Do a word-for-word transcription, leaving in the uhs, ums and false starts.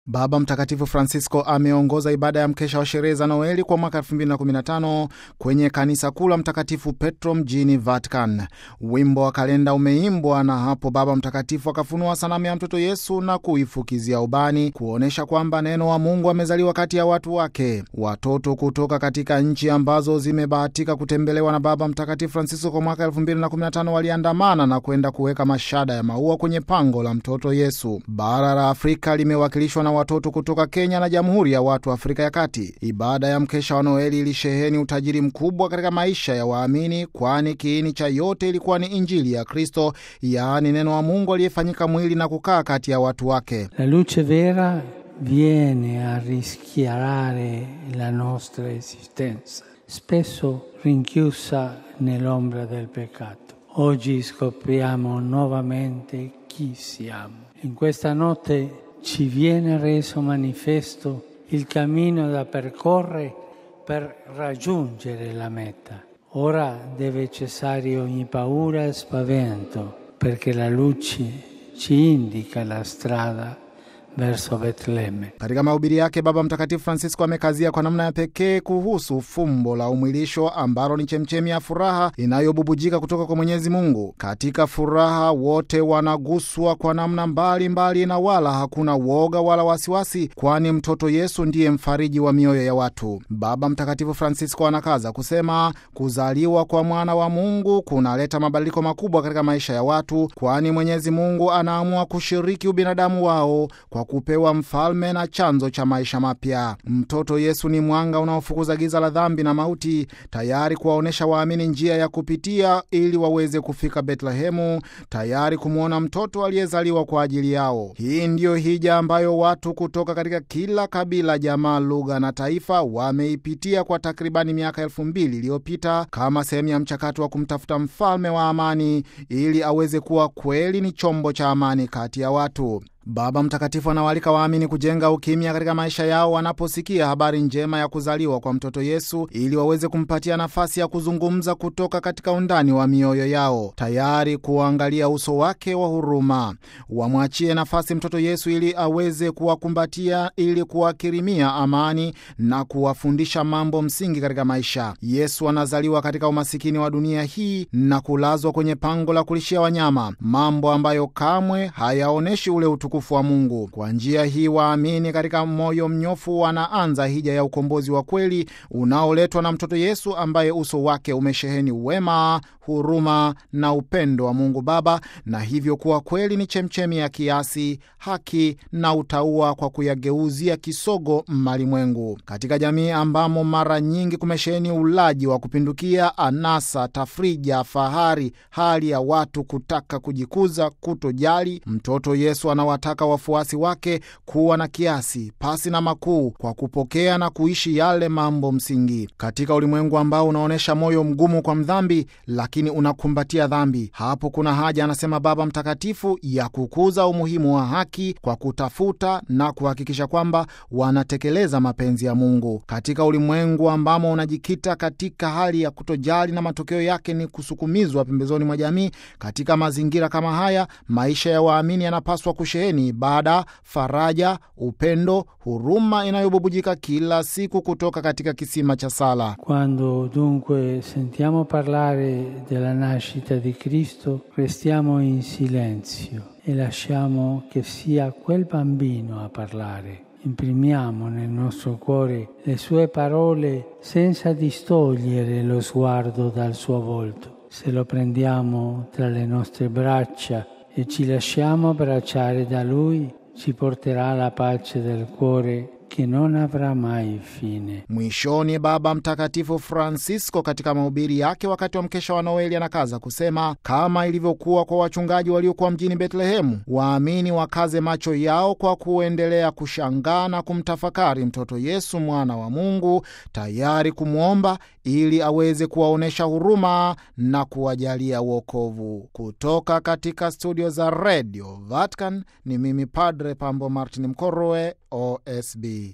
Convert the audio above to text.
Baba Mtakatifu Francisco ameongoza ibada ya mkesha wa sherehe za Noeli kwa mwaka elfu mbili na kumi na tano kwenye kanisa kuu la Mtakatifu Petro mjini Vatican. Wimbo wa kalenda umeimbwa na hapo Baba Mtakatifu akafunua sanamu ya mtoto Yesu na kuifukizia ubani, kuonesha kwamba neno wa Mungu amezaliwa kati ya watu wake. Watoto kutoka katika nchi ambazo zimebahatika kutembelewa na Baba Mtakatifu Francisco kwa mwaka elfu mbili na kumi na tano waliandamana na kwenda kuweka mashada ya maua kwenye pango la mtoto Yesu. Bara la Afrika limewakilishwa na watoto kutoka Kenya na Jamhuri ya Watu wa Afrika ya Kati. Ibada ya mkesha wa Noeli ilisheheni utajiri mkubwa katika maisha ya waamini, kwani kiini cha yote ilikuwa ni Injili ya Kristo, yaani neno wa Mungu aliyefanyika mwili na kukaa kati ya watu wake. La luce vera viene a rischiarare la nostra esistenza, spesso rinchiusa nell'ombra del peccato. Oggi scopriamo nuovamente chi siamo. In questa notte ci viene reso manifesto il cammino da percorrere per raggiungere la meta. Ora deve cessare ogni paura e spavento, perché la luce ci indica la strada verso Betlemme. Katika mahubiri yake Baba Mtakatifu Francisco amekazia kwa namna ya pekee kuhusu fumbo la umwilisho ambalo ni chemchemi ya furaha inayobubujika kutoka kwa Mwenyezi Mungu. Katika furaha wote wanaguswa kwa namna mbali mbali, na wala hakuna woga wala wasiwasi, kwani mtoto Yesu ndiye mfariji wa mioyo ya watu. Baba Mtakatifu Francisco anakaza kusema kuzaliwa kwa mwana wa Mungu kunaleta mabadiliko makubwa katika maisha ya watu, kwani Mwenyezi Mungu anaamua kushiriki ubinadamu wao kwa kupewa mfalme na chanzo cha maisha mapya. Mtoto Yesu ni mwanga unaofukuza giza la dhambi na mauti, tayari kuwaonesha waamini njia ya kupitia ili waweze kufika Betlehemu, tayari kumwona mtoto aliyezaliwa kwa ajili yao. Hii ndiyo hija ambayo watu kutoka katika kila kabila, jamaa, lugha na taifa wameipitia kwa takribani miaka elfu mbili iliyopita kama sehemu ya mchakato wa kumtafuta mfalme wa amani ili aweze kuwa kweli ni chombo cha amani kati ya watu. Baba Mtakatifu anawaalika waamini kujenga ukimya katika maisha yao wanaposikia habari njema ya kuzaliwa kwa mtoto Yesu, ili waweze kumpatia nafasi ya kuzungumza kutoka katika undani wa mioyo yao, tayari kuangalia uso wake wa huruma. Wamwachie nafasi mtoto Yesu ili aweze kuwakumbatia, ili kuwakirimia amani na kuwafundisha mambo msingi katika maisha. Yesu anazaliwa katika umasikini wa dunia hii na kulazwa kwenye pango la kulishia wanyama, mambo ambayo kamwe hayaoneshi ule utukufu wa Mungu. Kwa njia hii waamini katika moyo mnyofu wanaanza hija ya ukombozi wa kweli unaoletwa na mtoto Yesu, ambaye uso wake umesheheni wema, huruma na upendo wa Mungu Baba, na hivyo kuwa kweli ni chemchemi ya kiasi, haki na utauwa, kwa kuyageuzia kisogo malimwengu. Katika jamii ambamo mara nyingi kumesheheni ulaji wa kupindukia, anasa, tafrija, fahari, hali ya watu kutaka kujikuza, kutojali, mtoto Yesu anawataka wafuasi wake kuwa na kiasi, pasi na makuu, kwa kupokea na kuishi yale mambo msingi. Katika ulimwengu ambao unaonesha moyo mgumu kwa mdhambi, lakini unakumbatia dhambi, hapo kuna haja, anasema Baba Mtakatifu, ya kukuza umuhimu wa haki kwa kutafuta na kuhakikisha kwamba wanatekeleza mapenzi ya Mungu. Katika ulimwengu ambamo unajikita katika hali ya kutojali na matokeo yake ni kusukumizwa pembezoni mwa jamii, katika mazingira kama haya maisha ya waamini yanapaswa kusheheni ibada, faraja, upendo, huruma inayobubujika kila siku kutoka katika kisima cha sala. Quando dunque sentiamo parlare della nascita di Cristo, restiamo in silenzio e lasciamo che sia quel bambino a parlare. Imprimiamo nel nostro cuore le sue parole senza distogliere lo sguardo dal suo volto. Se lo prendiamo tra le nostre braccia e ci lasciamo abbracciare da Lui, ci porterà la pace del cuore che non avrà mai fine. Mwishoni, Baba Mtakatifu Francisco katika mahubiri yake wakati wa mkesha wa Noeli anakaza kusema, kama ilivyokuwa kwa wachungaji waliokuwa mjini Betlehemu, waamini wakaze macho yao kwa kuendelea kushangaa na kumtafakari mtoto Yesu, mwana wa Mungu, tayari kumwomba ili aweze kuwaonesha huruma na kuwajalia wokovu. Kutoka katika studio za Radio Vatican, ni mimi Padre Pambo Martin Mkorowe, O S B.